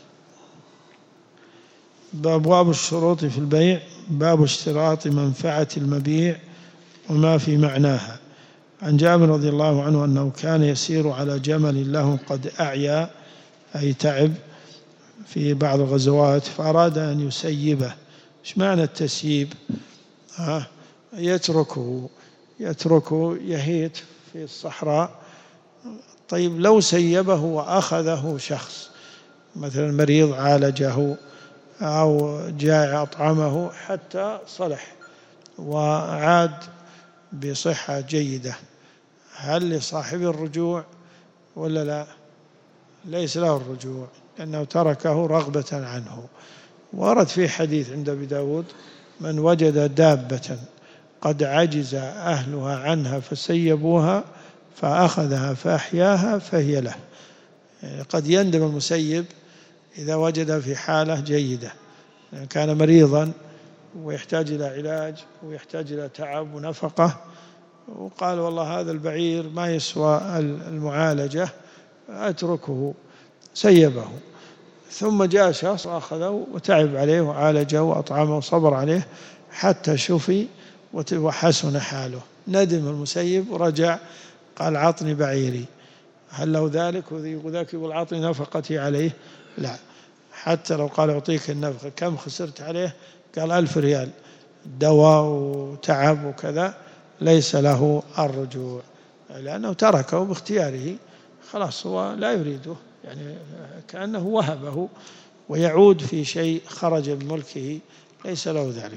أبواب الشروط في البيع. باب اشتراط منفعة المبيع وما في معناها. عن جابر رضي الله عنه أنه كان يسير على جمل له قد أعيا، أي تعب في بعض الغزوات، فأراد أن يسيبه. إيش معنى التسييب؟ ها يتركه يتركه يهيت في الصحراء. طيب لو سيبه وأخذه شخص مثلا مريض عالجه أو جائع أطعمه حتى صلح وعاد بصحة جيدة، هل لصاحب الرجوع ولا لا؟ ليس له الرجوع لأنه تركه رغبة عنه. ورد في حديث عند أبي داود من وجد دابة قد عجز أهلها عنها فسيبوها فأخذها فأحياها فهي له. يعني قد يندم المسيب إذا وجد في حالة جيدة، يعني كان مريضا ويحتاج إلى علاج ويحتاج إلى تعب ونفقة، وقال والله هذا البعير ما يسوى المعالجة أتركه، سيبه، ثم جاء شخص وأخذه وتعب عليه وعالجه وأطعمه وصبر عليه حتى شفي وحسن حاله. ندم المسيب ورجع قال عطني بعيري، هل له ذلك؟ وذاك يقول عطني نفقتي عليه، لا، حتى لو قال أعطيك النفقة كم خسرت عليه؟ قال ألف ريال دواء وتعب وكذا، ليس له الرجوع لأنه تركه باختياره، خلاص هو لا يريده، يعني كأنه وهبه ويعود في شيء خرج من ملكه، ليس له ذلك.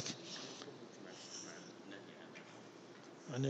يعني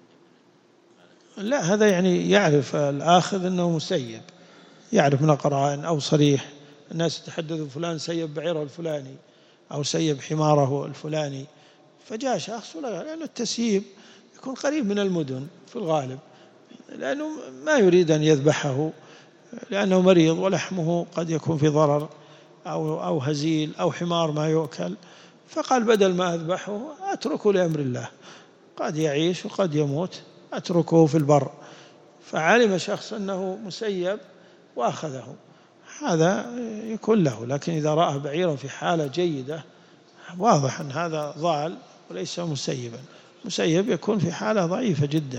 لا، هذا يعني يعرف الآخذ أنه مسيب، يعرف من قرائن أو صريح، الناس يتحدثوا فلان سيب بعيره الفلاني أو سيب حماره الفلاني، فجاء شخص ولا، لأنه التسييب يكون قريب من المدن في الغالب، لأنه ما يريد أن يذبحه لأنه مريض ولحمه قد يكون في ضرر أو أو هزيل أو حمار ما يؤكل، فقال بدل ما أذبحه أتركه لأمر الله، قد يعيش وقد يموت، أتركه في البر. فعلم شخص أنه مسيب وأخذه، هذا يكون له. لكن إذا رأى بعيرا في حالة جيدة واضح أن هذا ضال وليس مسيبا، مسيب يكون في حالة ضعيفة جدا.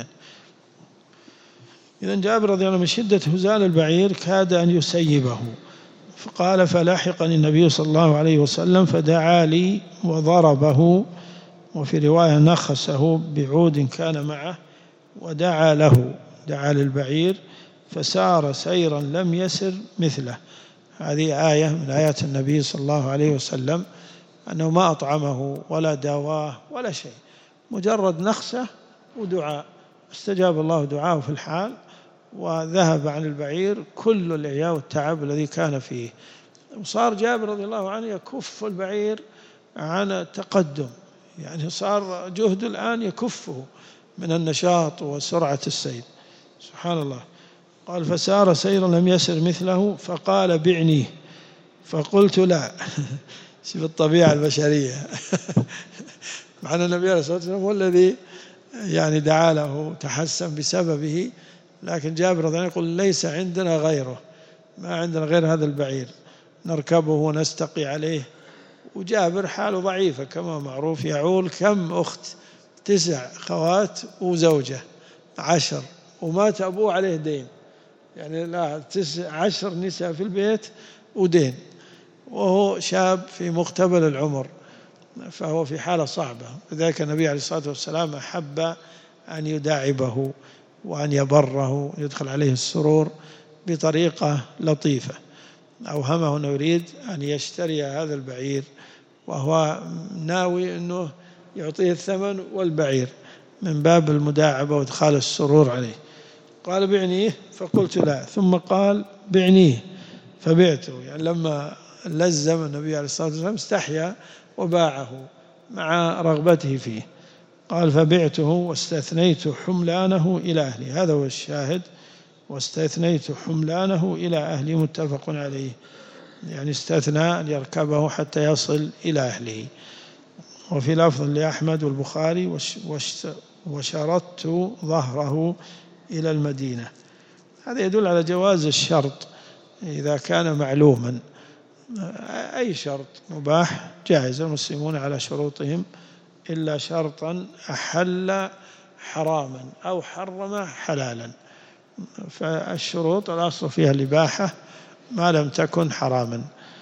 إذن جابر رضي الله عنه من شدة هزال البعير كاد أن يسيبه، فقال فلاحقني النبي صلى الله عليه وسلم فدعا لي وضربه، وفي رواية نخسه بعود كان معه ودعا له، دعا للبعير فسار سيرا لم يسر مثله. هذه آية من آيات النبي صلى الله عليه وسلم، أنه ما أطعمه ولا داواه ولا شيء، مجرد نخسة ودعاء، استجاب الله دعاءه في الحال، وذهب عن البعير كل الإعياء والتعب الذي كان فيه. وصار جابر رضي الله عنه يكف البعير عن التقدم، يعني صار جهد الآن يكفه من النشاط وسرعة السير، سبحان الله. قال فسار سيرا لم يسر مثله فقال بعنيه، فقلت لا. شوف الطبيعة البشرية. مع أن النبي عليه الصلاة والسلام هو الذي يعني دعا له تحسن بسببه، لكن جابر رضي الله عنه يقول ليس عندنا غيره، ما عندنا غير هذا البعير نركبه ونستقي عليه. وجابر حاله ضعيفة كما معروف، يعول كم أخت، تسع خوات وزوجة عشر، ومات أبوه عليه دين، يعني لا تسع عشر نساء في البيت ودين، وهو شاب في مقتبل العمر، فهو في حالة صعبة. لذلك النبي عليه الصلاة والسلام أحب أن يداعبه وأن يبره، يدخل عليه السرور بطريقة لطيفة. أوهمه أنه يريد أن يشتري هذا البعير، وهو ناوي أنه يعطيه الثمن والبعير من باب المداعبة وإدخال السرور عليه. قال بعنيه فقلت لا، ثم قال بعنيه فبعته، يعني لما لزم النبي عليه الصلاة والسلام استحيا وباعه مع رغبته فيه. قال فبعته واستثنيت حملانه إلى أهلي، هذا هو الشاهد، واستثنيت حملانه إلى أهلي، متفق عليه، يعني استثنى أن يركبه حتى يصل إلى أهله. وفي لفظ لأحمد والبخاري وشردت ظهره إلى المدينة. هذا يدل على جواز الشرط إذا كان معلوما، أي شرط مباح جائز، المسلمون على شروطهم إلا شرطا أحل حراما أو حرم حلالا، فالشروط الأصل فيها الإباحة ما لم تكن حراما.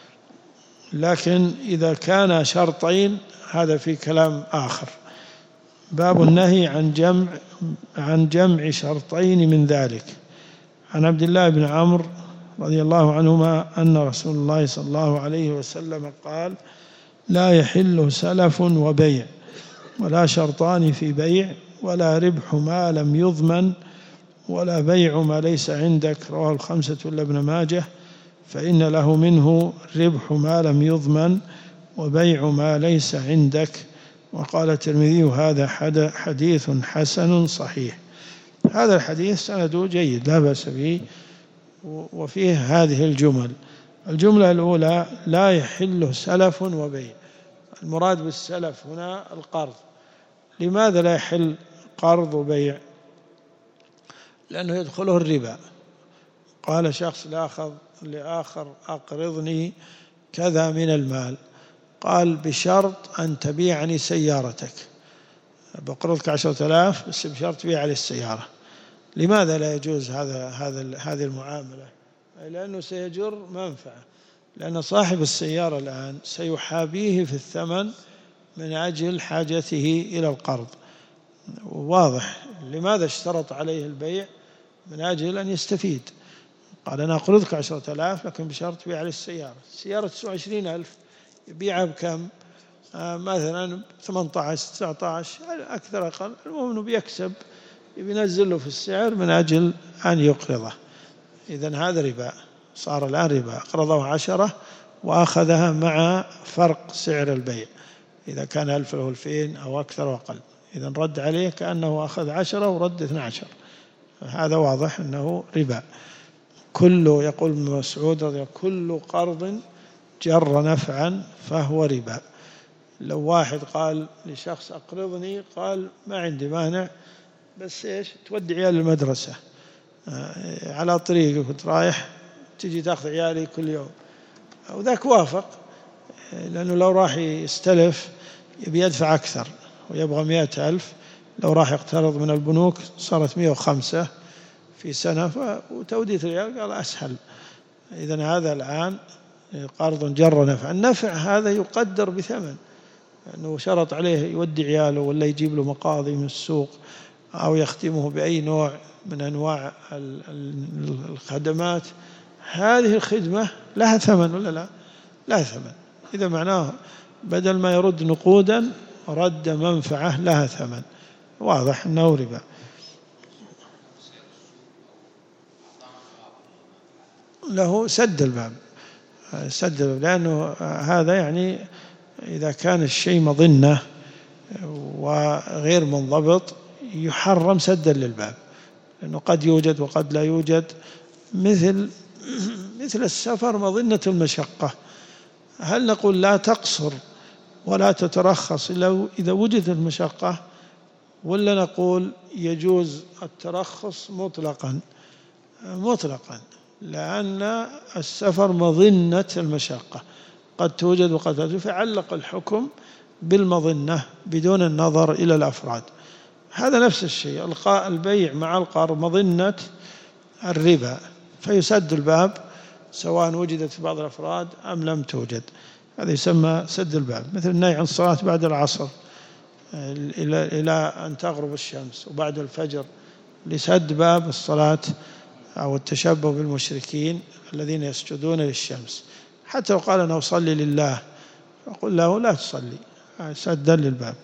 لكن إذا كان شرطين هذا في كلام آخر. باب النهي عن جمع عن جمع شرطين من ذلك. عن عبد الله بن عمرو رضي الله عنهما أن رسول الله صلى الله عليه وسلم قال لا يحل سلف وبيع ولا شرطان في بيع ولا ربح ما لم يضمن ولا بيع ما ليس عندك، رواه الخمسة إلا ابن ماجه، فإن له منه ربح ما لم يضمن وبيع ما ليس عندك. وقال الترمذي هذا حديث حسن صحيح. هذا الحديث سنده جيد لا بأس به، وفيه هذه الجمل. الجملة الأولى لا يحل سلف وبيع، المراد بالسلف هنا القرض. لماذا لا يحل قرض وبيع؟ لأنه يدخله الربا، قال شخص لآخر لآخر أقرضني كذا من المال، قال بشرط أن تبيعني سيارتك، بقرضك عشرة آلاف بس بشرط تبيع لي السيارة. لماذا لا يجوز هذا هذا هذه المعاملة؟ لأنه سيجر منفعة، لأن صاحب السيارة الآن سيحابيه في الثمن من أجل حاجته إلى القرض. واضح. لماذا اشترط عليه البيع؟ من أجل أن يستفيد. قال أنا أقرضك عشرة آلاف لكن بشرط تبيع لي السيارة. السيارة تسوى عشرين ألف، يبيعها بكم؟ آه مثلا ثمانية عشر تسعة عشر أكثر أقل، المهم أنه بيكسب، ينزل له في السعر من أجل أن يقرضه. إذن هذا ربا، صار الآن ربا. أقرضه عشرة وأخذها مع فرق سعر البيع، إذا كان ألف له ألفين أو أكثر وأقل، إذن رد عليه كأنه أخذ عشرة ورد اثنى عشر. هذا واضح أنه ربا. كل، يقول ابن مسعود رضي الله عنه، كل قرض جر نفعا فهو ربا. لو واحد قال لشخص أقرضني، قال ما عندي مانع بس إيش تودي عيال المدرسة، آه على طريقك كنت رايح تجي تأخذ عيالي كل يوم، وذاك وافق، لأنه لو راح يستلف يبي يدفع أكثر ويبغى مئة ألف، لو راح يقترض من البنوك صارت مئة وخمسة في سنة، وتودية العيال قال أسهل. إذن هذا الآن قرض جر نفع. النفع هذا يقدر بثمن، أنه شرط عليه يودي عياله ولا يجيب له مقاضي من السوق أو يختمه بأي نوع من أنواع الخدمات، هذه الخدمة لها ثمن ولا لا؟ لها ثمن. إذا معناه بدل ما يرد نقودا رد منفعة لها ثمن، واضح أنه ربا. له سد الباب، سد الباب، لأنه هذا يعني إذا كان الشيء مظنة وغير منضبط يحرم سدا للباب، لأنه قد يوجد وقد لا يوجد. مثل مثل السفر مظنة المشقة، هل نقول لا تقصر ولا تترخص إلا إذا وجدت المشقة، ولا نقول يجوز الترخص مطلقا؟ مطلقا، لأن السفر مظنة المشقة، قد توجد وقد لا توجد، فعلق الحكم بالمظنة بدون النظر إلى الأفراد. هذا نفس الشيء، البيع مع القرض مظنة الربا، فيسد الباب سواء وجدت في بعض الأفراد أم لم توجد. هذا يسمى سد الباب. مثل النهي عن الصلاة بعد العصر إلى إلى أن تغرب الشمس وبعد الفجر، لسد باب الصلاة أو التشبه بالمشركين الذين يسجدون للشمس. حتى لو قال أنا أصلي لله، أقول له لا تصلي، سدا للباب.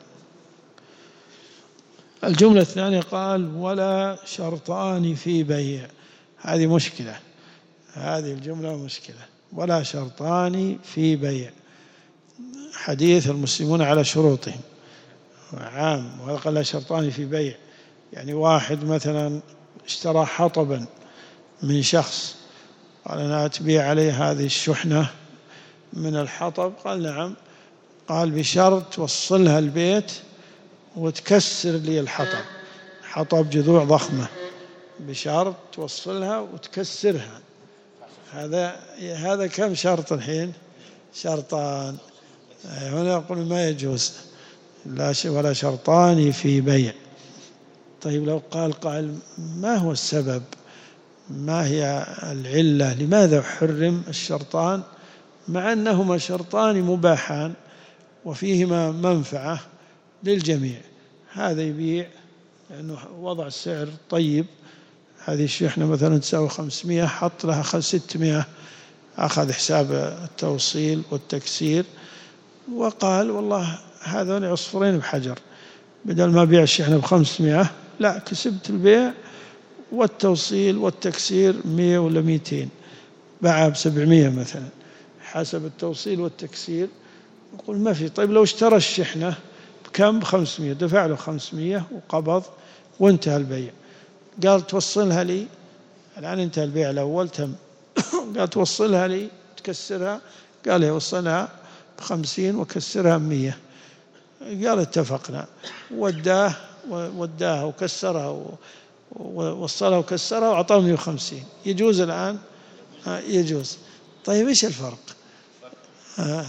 الجملة الثانية قال ولا شرطان في بيع. هذه مشكلة، هذه الجملة مشكلة. ولا شرطان في بيع، حديث المسلمون على شروطهم عام، وهذا قال لا شرطان في بيع. يعني واحد مثلا اشترى حطبا من شخص، قال أنا أتبيع عليه هذه الشحنة من الحطب، قال نعم، قال بشرط توصلها البيت وتكسر لي الحطب، حطب جذوع ضخمة، بشرط توصلها وتكسرها. هذا هذا كم شرط الحين؟ شرطان. هنا يقول ما يجوز، لا ولا شرطان في بيع. طيب لو قال قال ما هو السبب، ما هي العلة، لماذا حرم الشرطان مع أنهما شرطان مباحان وفيهما منفعة للجميع؟ هذا يبيع لأنه وضع السعر طيب، هذه الشحنة مثلا تساوي خمسمائة، حط لها ستمائة، أخذ حساب التوصيل والتكسير، وقال والله هذول عصفورين بحجر، بدل ما بيع الشحنة بخمسمائة لا كسبت البيع والتوصيل والتكسير مئة ولا مئتين، باعها بسبعمائة مثلا حسب التوصيل والتكسير. يقول ما في. طيب لو اشترى الشحنة بكم؟ بخمسمائة، دفع له خمسمائة وقبض وانتهى البيع. قال توصلها لي، الآن انتهى البيع الأول تم، قال توصلها لي تكسرها، قال يوصلها بخمسين وكسرها مية، قال اتفقنا. وداه وداها وكسرها ووصلها وكسرها وأعطاه مئة وخمسين، يجوز الآن؟ آه يجوز. طيب إيش الفرق؟ آه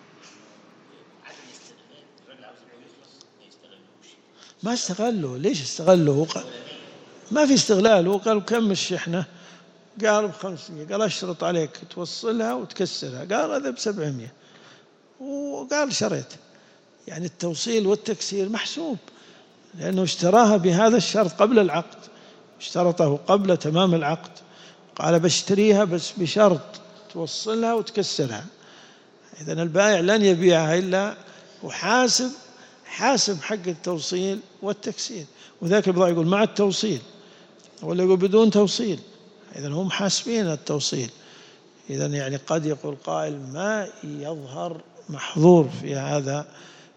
ما استغله. ليش استغله؟ ما في استغلال. هو قال كم الشحنة؟ قال بخمسمية. قال أشرط عليك توصلها وتكسرها. قال هذا بسبعمية، وقال شريت. يعني التوصيل والتكسير محسوب، لأنه اشتراها بهذا الشرط قبل العقد، اشترطه قبل تمام العقد. قال بشتريها بس بشرط توصلها وتكسرها. إذن البائع لن يبيعها إلا وحاسب حاسب حق التوصيل والتكسير. وذاك البضاعة يقول مع التوصيل، ولا يقول بدون توصيل. إذن هم حاسبين التوصيل. إذن يعني قد يقول قائل ما يظهر محظور في هذا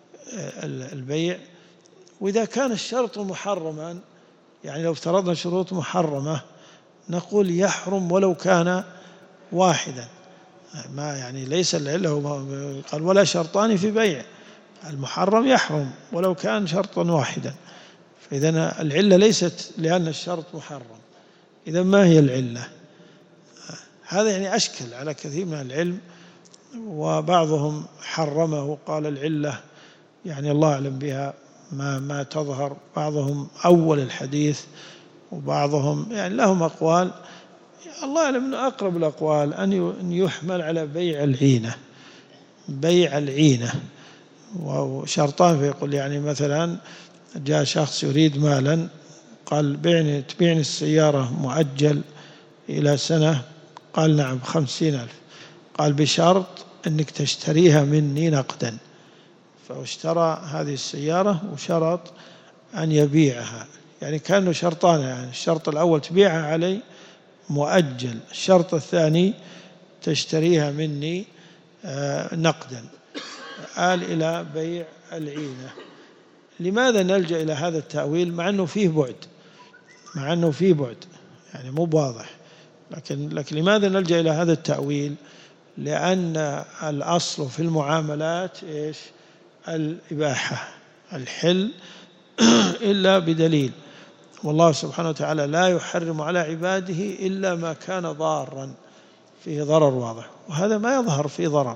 البيع. وإذا كان الشرط محرما، يعني لو افترضنا شروط محرمة، نقول يحرم ولو كان واحدا. ما يعني ليس العلة قال ولا شرطان في بيع، المحرم يحرم ولو كان شرطا واحدا. فإذا العلة ليست لأن الشرط محرم. إذا ما هي العلة؟ هذا يعني أشكل على كثير من العلم، وبعضهم حرمه وقال العلة يعني الله أعلم بها ما ما تظهر. بعضهم أول الحديث، وبعضهم يعني لهم أقوال الله أعلم أنه أقرب الأقوال أن يحمل على بيع العينة. بيع العينة وشرطان، فيقول يعني مثلا جاء شخص يريد مالا، قال بيعني تبيعني السيارة مؤجل إلى سنة، قال نعم بخمسين ألف. قال بشرط أنك تشتريها مني نقدا. فاشترى هذه السيارة وشرط أن يبيعها، يعني كانوا شرطان. يعني الشرط الأول تبيعها علي مؤجل، الشرط الثاني تشتريها مني نقدا. آل إلى بيع العينة. لماذا نلجأ إلى هذا التأويل مع أنه فيه بعد؟ مع أنه فيه بعد يعني مو واضح، لكن لكن لماذا نلجأ إلى هذا التأويل؟ لأن الأصل في المعاملات إيش؟ الإباحة، الحل إلا بدليل. والله سبحانه وتعالى لا يحرم على عباده إلا ما كان ضارا فيه ضرر واضح، وهذا ما يظهر فيه ضرر.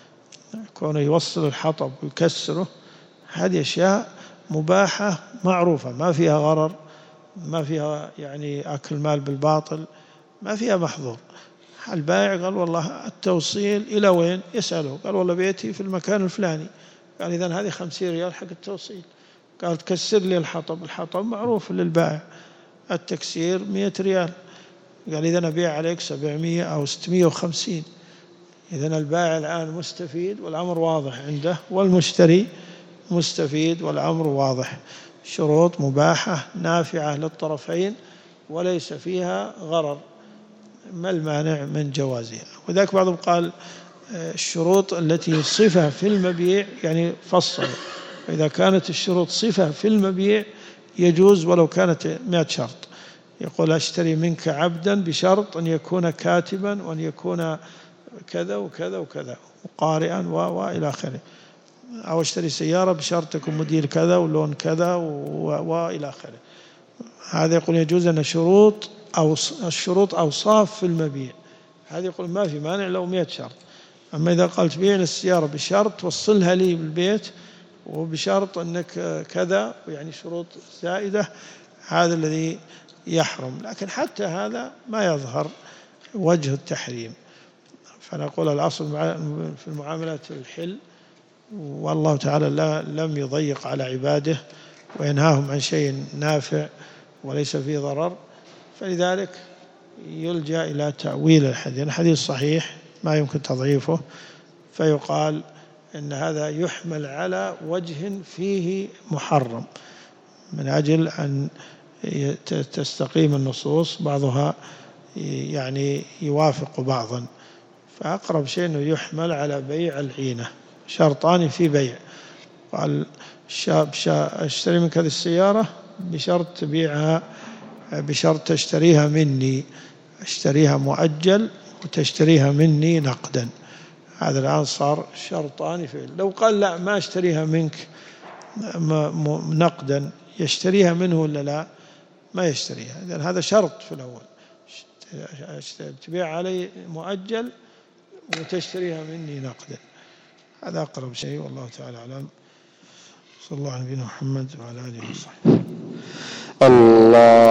كونه يوصل الحطب ويكسره، هذه أشياء مباحة معروفة ما فيها غرر، ما فيها يعني أكل مال بالباطل، ما فيها محظور. البائع قال والله التوصيل إلى وين؟ يسأله، قال والله بيتي في المكان الفلاني. قال إذن هذه خمسين ريال حق التوصيل. قال تكسر لي الحطب، الحطب معروف للبائع، التكسير مئة ريال. قال إذن أبيع عليك سبعمية أو ستمية وخمسين. إذن البائع الآن مستفيد والأمر واضح عنده، والمشتري مستفيد والأمر واضح. شروط مباحة نافعة للطرفين وليس فيها غرر، ما المانع من جوازها؟ وذاك بعضهم قال الشروط التي صفة في المبيع يعني فصل، إذا كانت الشروط صفة في المبيع يجوز ولو كانت مئة شرط. يقول أشتري منك عبدا بشرط أن يكون كاتبا وأن يكون كذا وكذا وكذا وقارئا وإلى آخره، أو اشتري سيارة بشرط يكون موديل كذا ولون كذا وإلى آخره. هذا يقول يجوز أن شروط أو الشروط أوصاف في المبيع، هذا يقول ما في مانع لو مئة شرط. أما إذا قلت بيعني السيارة بشرط توصلها لي بالبيت وبشرط أنك كذا، يعني شروط زائدة، هذا الذي يحرم. لكن حتى هذا ما يظهر وجه التحريم. فنقول الأصل في المعاملات الحل، والله تعالى لا لم يضيق على عباده وينهاهم عن شيء نافع وليس فيه ضرر، فلذلك يلجأ إلى تأويل الحديث. الحديث صحيح ما يمكن تضعيفه، فيقال إن هذا يحمل على وجه فيه محرم من أجل أن تستقيم النصوص، بعضها يعني يوافق بعضا. فأقرب شيء أنه يحمل على بيع العينة، شرطان في بيع. قال الشاب اشتري منك هذه السيارة بشرط تبيعها، بشرط تشتريها مني، اشتريها مؤجل وتشتريها مني نقدا. هذا الآن صار شرطان في. لو قال لا ما اشتريها منك نقدا، يشتريها منه ولا لا؟ ما يشتريها. إذن هذا شرط في الأول، تبيع علي مؤجل وتشتريها مني نقدا، هذا أقرب شيء. والله تعالى أعلم. صلى الله على نبينا محمد وعلى آله وصحبه. الله